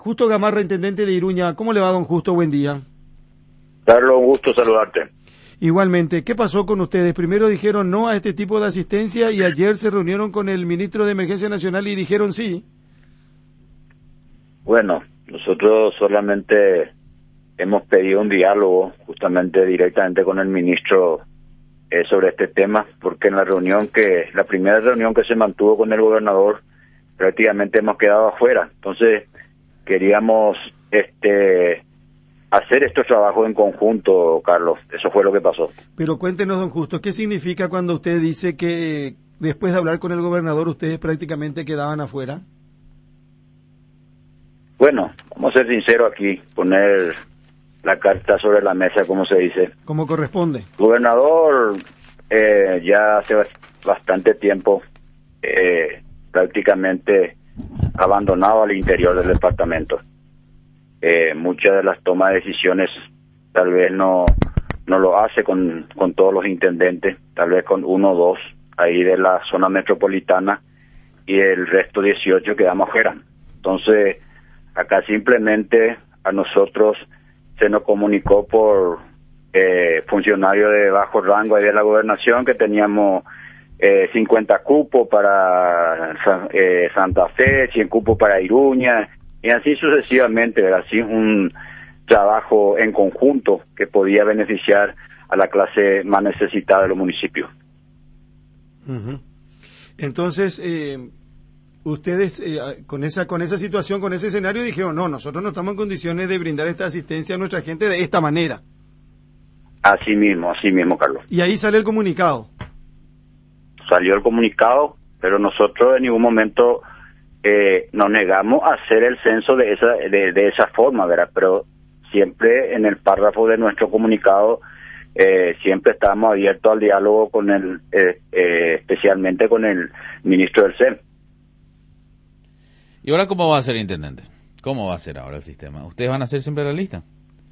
Justo Gamarra, intendente de Iruña. ¿Cómo le va, don Justo? Buen día. Carlos, un gusto saludarte. Igualmente, ¿qué pasó con ustedes? Primero dijeron no a este tipo de asistencia y ayer se reunieron con el ministro de Emergencia Nacional y dijeron sí. Bueno, nosotros solamente hemos pedido un diálogo justamente directamente con el ministro sobre este tema, porque en la primera reunión que se mantuvo con el gobernador, prácticamente hemos quedado afuera. Entonces, queríamos hacer estos trabajos en conjunto, Carlos. Eso fue lo que pasó. Pero cuéntenos, don Justo, ¿qué significa cuando usted dice que después de hablar con el gobernador ustedes prácticamente quedaban afuera? Bueno, vamos a ser sinceros aquí, poner la carta sobre la mesa, como se dice. Como corresponde. El gobernador ya hace bastante tiempo prácticamente abandonado al interior del departamento. Muchas de las tomas de decisiones tal vez no lo hace con todos los intendentes, tal vez con uno o dos ahí de la zona metropolitana, y el resto 18 quedamos afuera. Entonces, acá simplemente a nosotros se nos comunicó por funcionarios de bajo rango ahí de la gobernación que teníamos 50 cupos para Santa Fe, 100 cupos para Iruña, y así sucesivamente, ¿verdad? Así un trabajo en conjunto que podía beneficiar a la clase más necesitada de los municipios. Uh-huh. Entonces, ustedes con esa situación, con ese escenario, dijeron, no, nosotros no estamos en condiciones de brindar esta asistencia a nuestra gente de esta manera. Así mismo, Carlos. Y ahí sale el comunicado. Salió el comunicado, pero nosotros en ningún momento nos negamos a hacer el censo de esa forma, ¿verdad? Pero siempre en el párrafo de nuestro comunicado siempre estamos abiertos al diálogo con especialmente con el ministro del CEM. ¿Y ahora cómo va a ser, intendente? ¿Cómo va a ser ahora el sistema? ¿Ustedes van a hacer siempre la lista?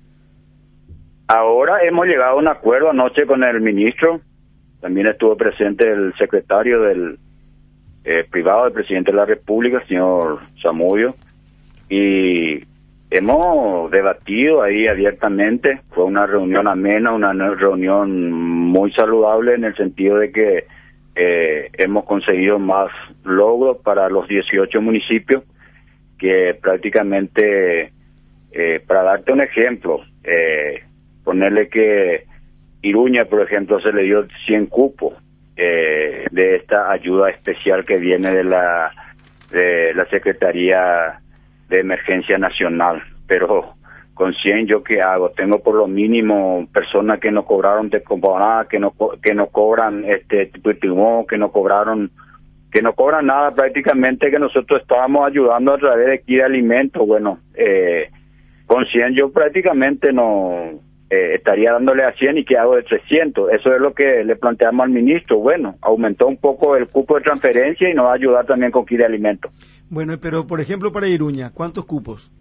Ahora hemos llegado a un acuerdo anoche con el ministro. También estuvo presente el secretario del privado del presidente de la República, señor Zamudio, y hemos debatido ahí abiertamente. Fue una reunión amena, una reunión muy saludable en el sentido de que hemos conseguido más logros para los 18 municipios, que prácticamente, para darte un ejemplo, ponerle que Iruña, por ejemplo, se le dio 100 cupos de esta ayuda especial que viene de la Secretaría de Emergencia Nacional. Pero con 100, ¿yo qué hago? Tengo por lo mínimo personas que no cobraron de componada, que no cobran que no cobran nada prácticamente, que nosotros estábamos ayudando a través de aquí de alimentos. Bueno, con 100 yo prácticamente no estaría dándole a 100 y que hago de 300. Eso es lo que le planteamos al ministro. Bueno, aumentó un poco el cupo de transferencia y nos va a ayudar también con aquí de alimentos. Bueno, pero por ejemplo para Iruña, ¿cuántos cupos?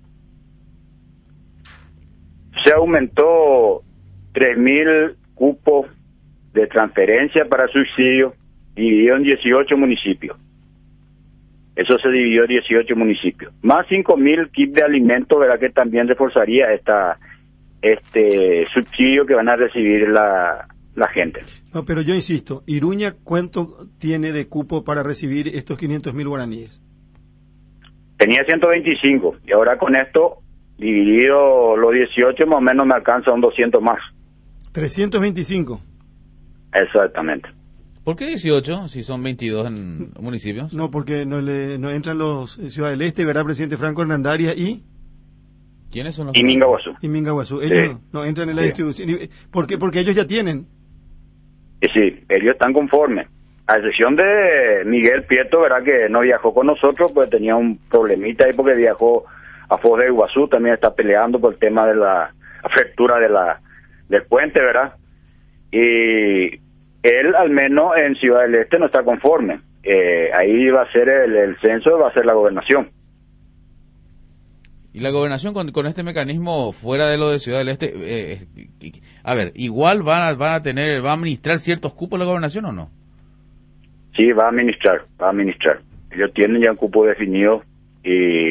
Se aumentó 3.000 cupos de transferencia para subsidio, dividido en 18 municipios. Eso se dividió en 18 municipios. Más 5.000 kits de alimentos, ¿verdad? Que también reforzaría este subsidio que van a recibir la gente. No, pero yo insisto, Iruña, ¿cuánto tiene de cupo para recibir estos 500.000 guaraníes? Tenía 125, y ahora con esto, dividido los 18, más o menos me alcanza un 200 más. 325. Exactamente. ¿Por qué 18 si son 22 en municipios? No, porque no entran los Ciudad del Este, ¿verdad, presidente Franco Hernandarias y...? ¿Quiénes son los? Y Mingaguazú. Y Mingaguazú. Ellos no entran en la distribución. ¿Por qué? Porque ellos ya tienen. Sí, ellos están conformes. A excepción de Miguel Prieto, ¿verdad? Que no viajó con nosotros, pues tenía un problemita ahí porque viajó a Foz de Iguazú, también está peleando por el tema de la apertura del puente, ¿verdad? Y él, al menos en Ciudad del Este, no está conforme. Ahí va a ser el censo, va a ser la gobernación. Y la gobernación con este mecanismo fuera de lo de Ciudad del Este, a ver, igual va a administrar ciertos cupos la gobernación ¿o no? Sí, va a administrar. Ellos tienen ya un cupo definido y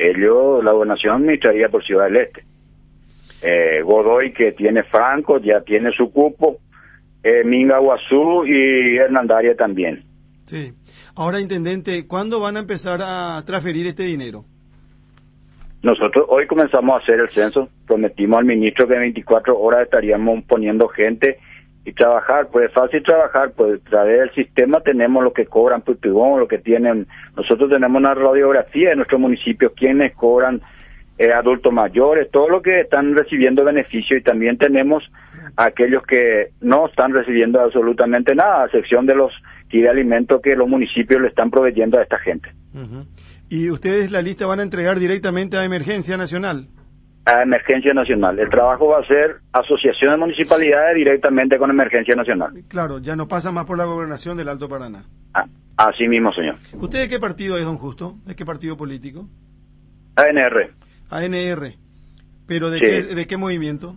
La gobernación administraría por Ciudad del Este. Godoy, que tiene Franco, ya tiene su cupo, Minga Guazú y Hernandaria también. Sí. Ahora, intendente, ¿cuándo van a empezar a transferir este dinero? Nosotros hoy comenzamos a hacer el censo, prometimos al ministro que en 24 horas estaríamos poniendo gente y trabajar, pues es fácil trabajar, pues a través del sistema tenemos lo que cobran Putibón, lo que tienen, nosotros tenemos una radiografía de nuestros municipios, quienes cobran adultos mayores, todo lo que están recibiendo beneficio, y también tenemos a aquellos que no están recibiendo absolutamente nada, a excepción de los kits de alimentos que los municipios le están proveyendo a esta gente. Uh-huh. ¿Y ustedes la lista van a entregar directamente a Emergencia Nacional? A Emergencia Nacional. El trabajo va a ser asociación de municipalidades directamente con Emergencia Nacional. Claro, ya no pasa más por la gobernación del Alto Paraná. Así mismo, señor. ¿Usted de qué partido es, don Justo? ¿De qué partido político? ANR. ANR. ¿Pero de, sí. de qué movimiento?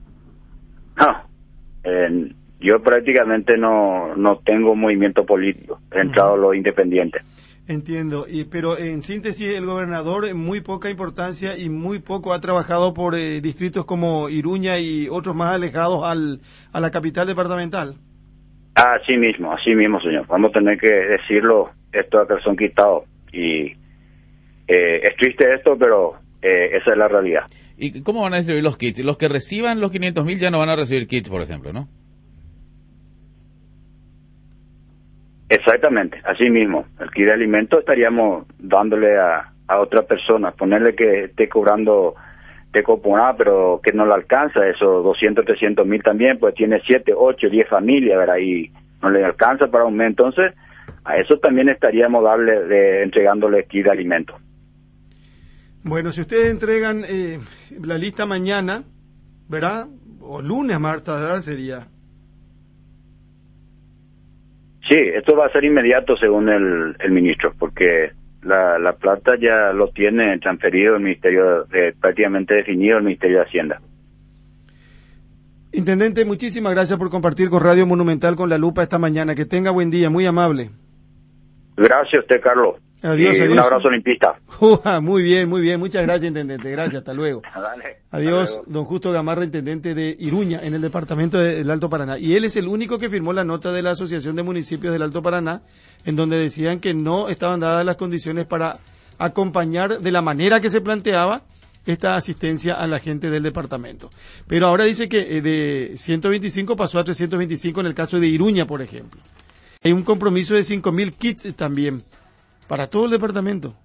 Yo prácticamente no tengo movimiento político. He entrado a lo independiente. Entiendo, pero en síntesis el gobernador muy poca importancia y muy poco ha trabajado por distritos como Iruña y otros más alejados a la capital departamental. Así mismo, señor. Vamos a tener que decirlo, esto a calzón quitado. Y es triste esto, pero esa es la realidad. ¿Y cómo van a distribuir los kits? Los que reciban los 500.000 ya no van a recibir kits, por ejemplo, ¿no? Exactamente, así mismo. El kit de alimentos estaríamos dándole a otra persona, ponerle que esté cobrando de coponada, pero que no le alcanza esos 200, 300.000 también, pues tiene 7, 8, 10 familias, ¿verdad? Y no le alcanza para un mes. Entonces, a eso también estaríamos entregándole kit de alimentos. Bueno, si ustedes entregan la lista mañana, ¿verdad? O lunes, más tardar sería. Sí, esto va a ser inmediato según el ministro, porque la plata ya lo tiene transferido el Ministerio, prácticamente definido el Ministerio de Hacienda. Intendente, muchísimas gracias por compartir con Radio Monumental con La Lupa esta mañana. Que tenga buen día, muy amable. Gracias a usted, Carlos. Adiós, adiós. Un abrazo olimpista. Muy bien, muchas gracias, intendente. Gracias, hasta luego. Dale, adiós, hasta luego. Don Justo Gamarra, intendente de Iruña, en el departamento del Alto Paraná. Y él es el único que firmó la nota de la Asociación de Municipios del Alto Paraná, en donde decían que no estaban dadas las condiciones para acompañar de la manera que se planteaba esta asistencia a la gente del departamento. Pero ahora dice que de 125 pasó a 325 en el caso de Iruña, por ejemplo. Hay un compromiso de 5.000 kits también para todo el departamento.